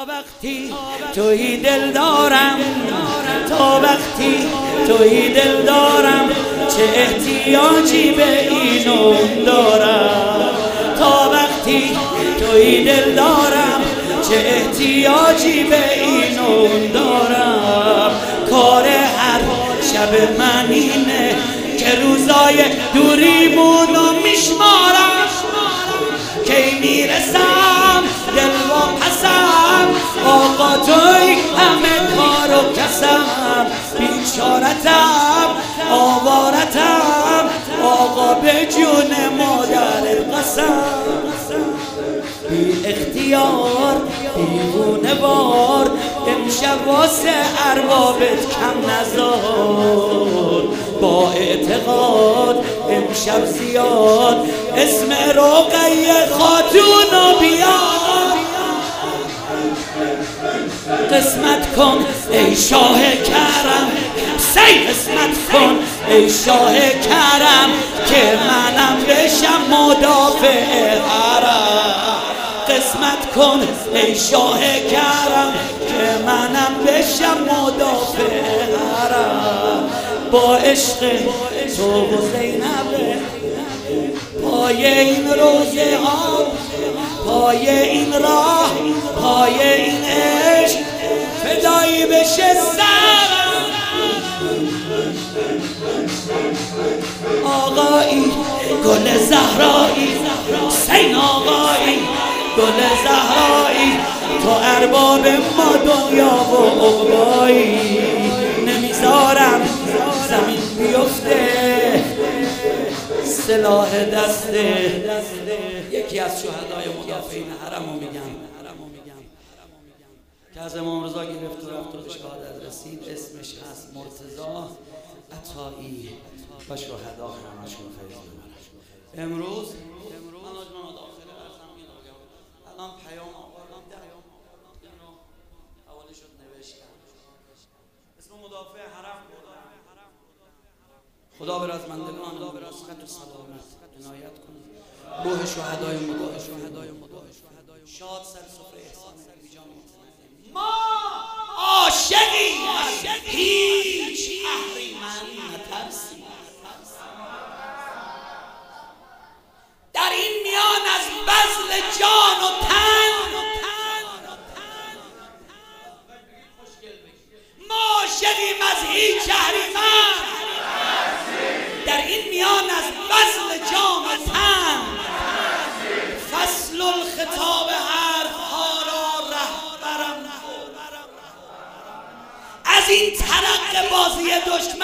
وقتی توی دل دارم، تا وقتی توی دل دارم، چه احتیاجی به اینو دارم. تا وقتی توی دل دارم، چه احتیاجی به اینو دارم. کار هر شب من اینه که روزای دوریمونو میشمارم، کی میرسم دل و پسم، آقا توی همه کار و کسم. بیچارتم آوارتم، آقا به جون مادر قسم. بی اختیار دیوونه وار، امشب واسه اربابت کم نزار. با اعتقاد امشب زیاد اسم رقیه خاتونو بیار. قسمت کن ای شاه کرم، قسمت کن ای شاه کرم، که منم بشم مدافع حرم. قسمت کن ای شاه کرم، که منم بشم مدافع حرم. با عشق تو و زینب پای این روزه ها، پای این راه، پای این عشق فدایی بشه سرم. آقایی گل زهرایی، حسین آقایی گل زهرایی، تو ارباب ما دنیا و عقبایی. نمیذارم زمین بیفته سلاح دسته. یکی از شهدای مدافعین حرمو میگم که از امام رضا گرفت و رفت و به شهادت رسید. اسمش هست مرتضی عطایی و شهدا همشون فیض ببرن. امروز من آجمان داخل ارزم میگم الان پیام آوردم، حوالی شد نوشتم اسم مدافع حرم بردم. خدا بر از مندگان صحت و سلامت عنایت کنه. روح شهدای شاد سر سفره احسان نبی جان مطمئن. ما عاشقیم از هیچ اهریمن نترسیم. در این میان از بذل جان و تن ما عاشقیم از هیچ اهریمن. در این میان از بذل جان و تن فصل الخطاب حرفها را رهبرم. از این ترق بازی دشمن